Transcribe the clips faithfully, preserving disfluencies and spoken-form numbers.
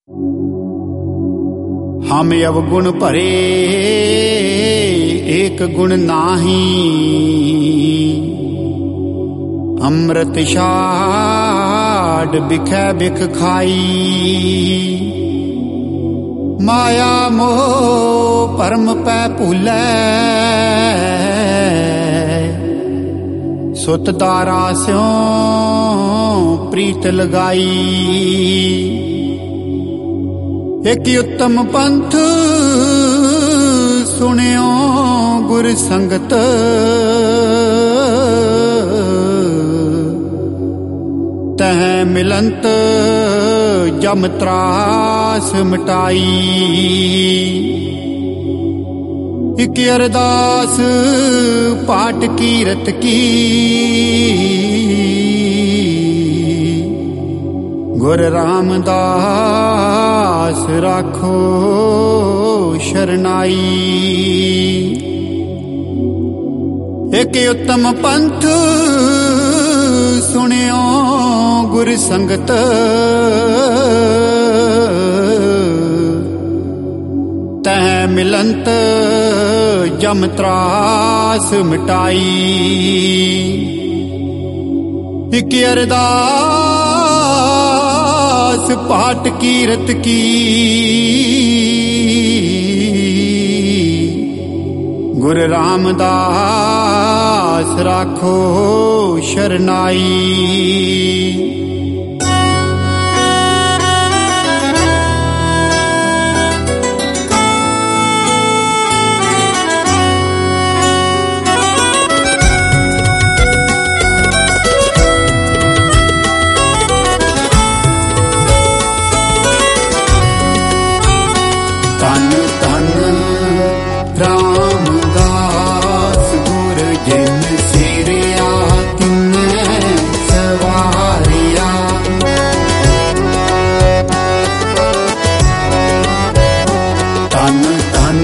हम अवगुण भरे एक गुण नाही, अमृत छाड़ बिखै बिख खाई। माया मोह भरम पै भूलै, सुत दारा स्यों प्रीत लगाई। एक उत्तम पंथ सुनियो गुर संगत, तह मिलंत जम त्रास मिटाई। इक अरदास पाठ कीरत की, गुर रामदास राखो शरनाई। एक उत्तम पंथ सुनियो गुर संगत, तह मिलंत जम त्रास मिटाई। इक अरदास पाठ कीरत की, गुर रामदास राखो शरनाई। तन तन रामदास गुर जिन सिरिया तिन्ने सवारिया। तन तन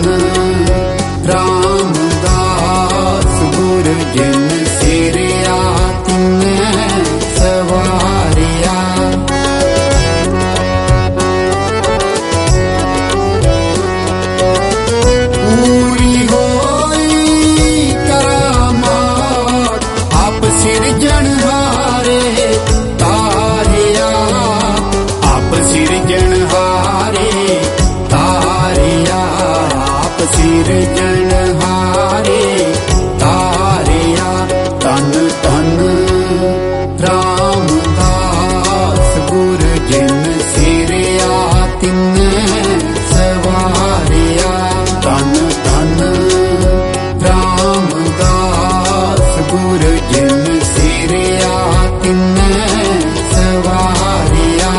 रामदास गुर जिन सिरिया तिन्ने सवारिया। सिरजनहारे तारिया, आप सिरजनहारे तारिया, आप सिरजनहारे तारिया। तन तन रामदास गुर जिन सिरिया तिन्ने सवारिया। तन तन रामदास गुर जिन सिरिया तिन्ने सवारिया।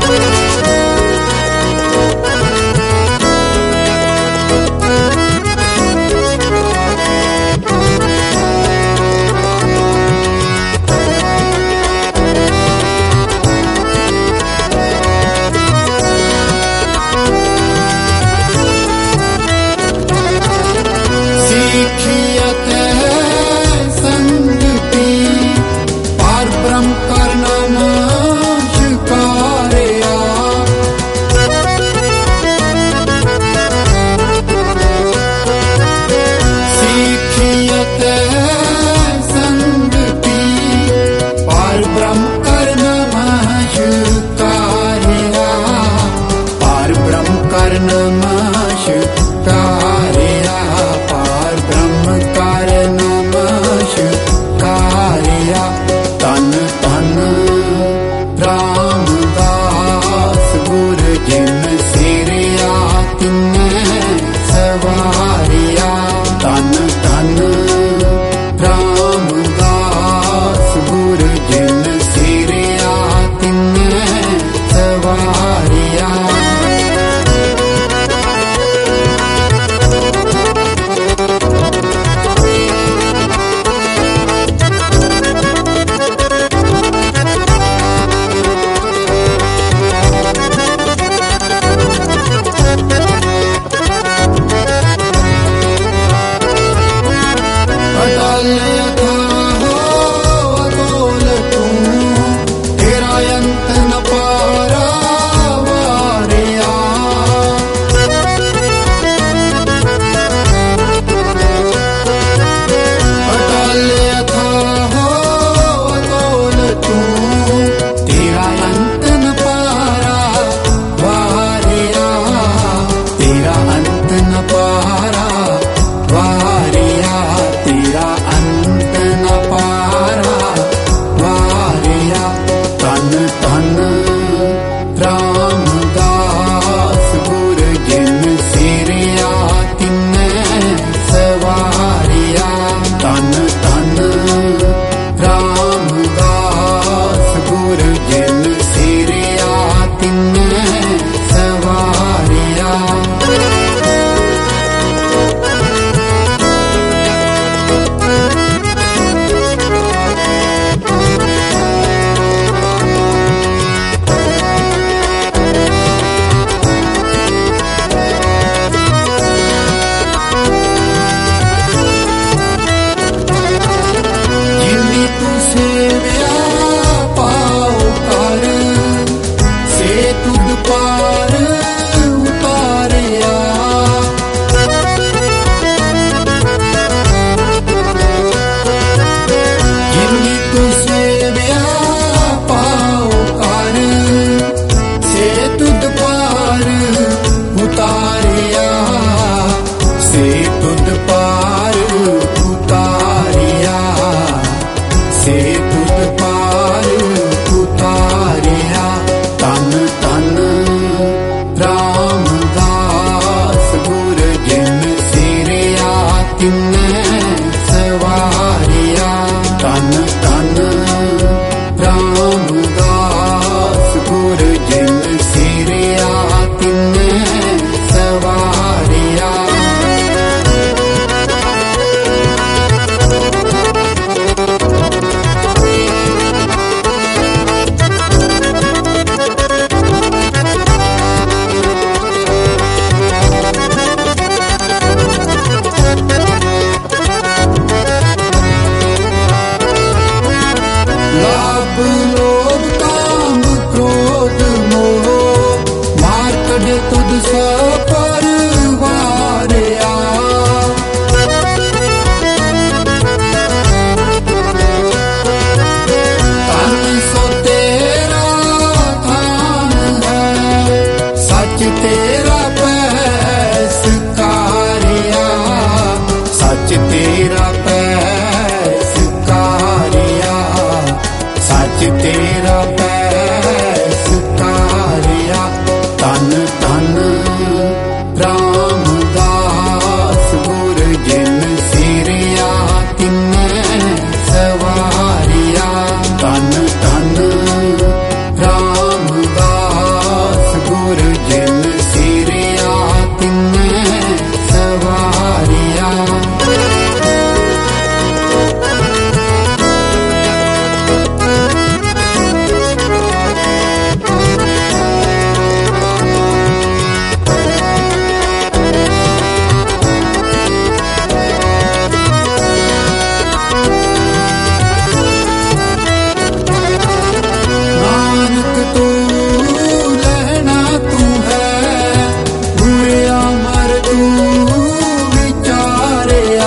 सीखियत संगति पार ब्रह्म करना शिकारिया। सीखियत संगति पार ब्रह्म करना शिकारिया। पार ब्रह्म करना शिकारिया। पार ब्रह्म करना शिकारिया। तन तन रामदास गुर जिन सिरिया तिन्ने सवारिया। तन तन रामदास गुर जिन सिरिया तिन्ने सवारिया। से तुद पार उतारिया। जिंदगी तू सेविया पाओ कर से तुद पार उतारिया, से तुद पार उतारिया, से तुद पार उतारिया। तन तन रामदास गुर जिन सिरिया तिन्ने सवारिया। तन तन रामदास गुर जिन सिरिया तिन्ने सवारिया। लाभ लोभ काम क्रोध मोह मार कढ़े तुद सा परवारिया। तन सो तेरा थान है सच तेरा पैस कारिया, सच तेरा पैस कारिया, सच तेरा पैस कारिया। तन तन रामदास गुर जिन सिरिया तिन्ने सवारिया। तन तन रामदास गुर जिन सिरिया तिन्ने सवारिया। नानक तू लहना तू है बुरे अमर तू विचारिया।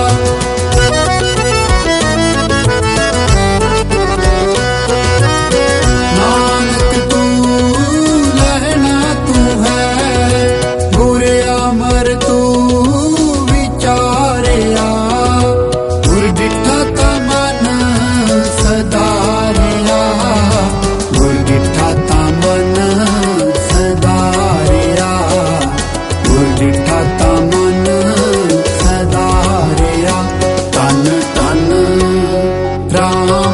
नानक तू लहना तू है बुरे अमर तू विचारिया। गुर डिठा ता मन सदारिया, गुर डिठा ता मन सदारिया, गुर डिठा ता मन सदारिया। तन तन राम